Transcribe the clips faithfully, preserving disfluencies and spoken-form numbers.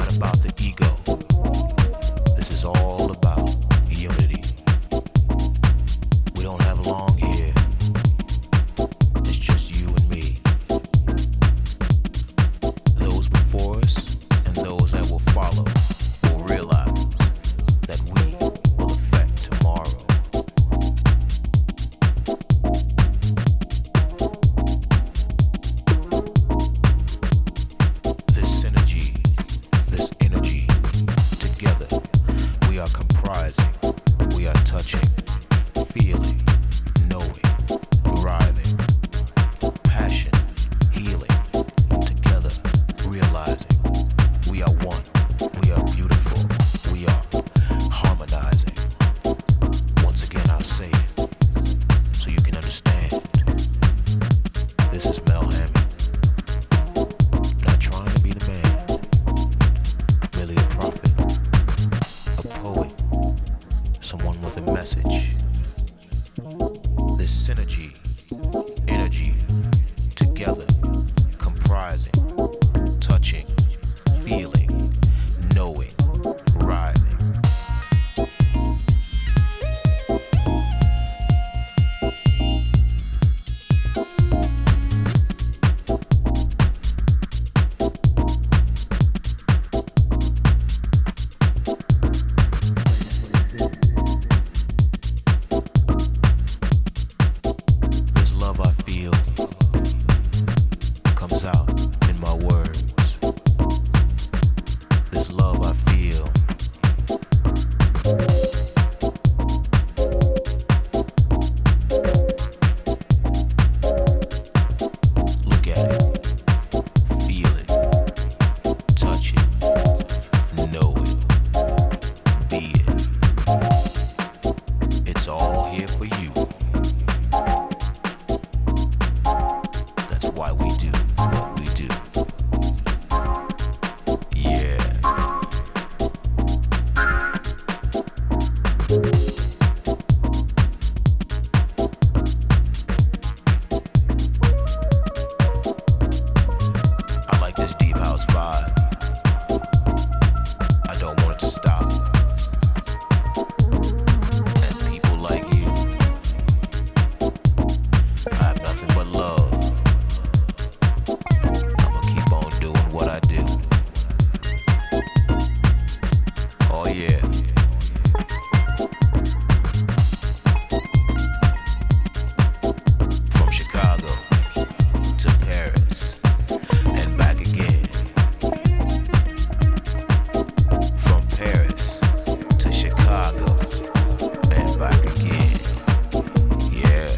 about the ego. This is all about unity. We don't have long here. It's just you and me. Those before us and those that will follow will realize that we will affect tomorrow. This synergy, this energy, together we are comprising, we are touching, feeling, knowing, writhing, passion, healing, together realizing we are one, we are beautiful, we are harmonizing. Once again I'll say it so you can understand. This is Mel Hammond, not trying to be the man, merely a prophet, a poet, someone with a message. This synergy, energy, together, comprising, touching, feeling, knowing, writhing. This love I feel comes out in my words. This love I feel. Look at it, feel it, touch it, know it, be it. It's all here for you. That's why we do what we do. Yeah. I like this deep house vibe. I don't want it to stop. And people like you, I have nothing but love. I'ma keep on doing what I do. Oh yeah. From Chicago to Paris and back again. From Paris to Chicago and back again. Yeah.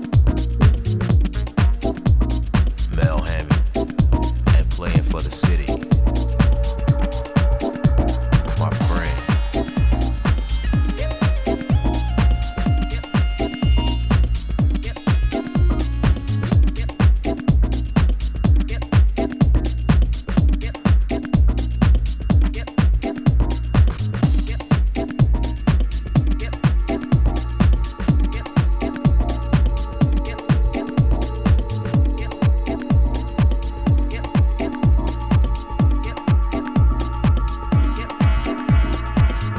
Mel Hammond and playing for the city.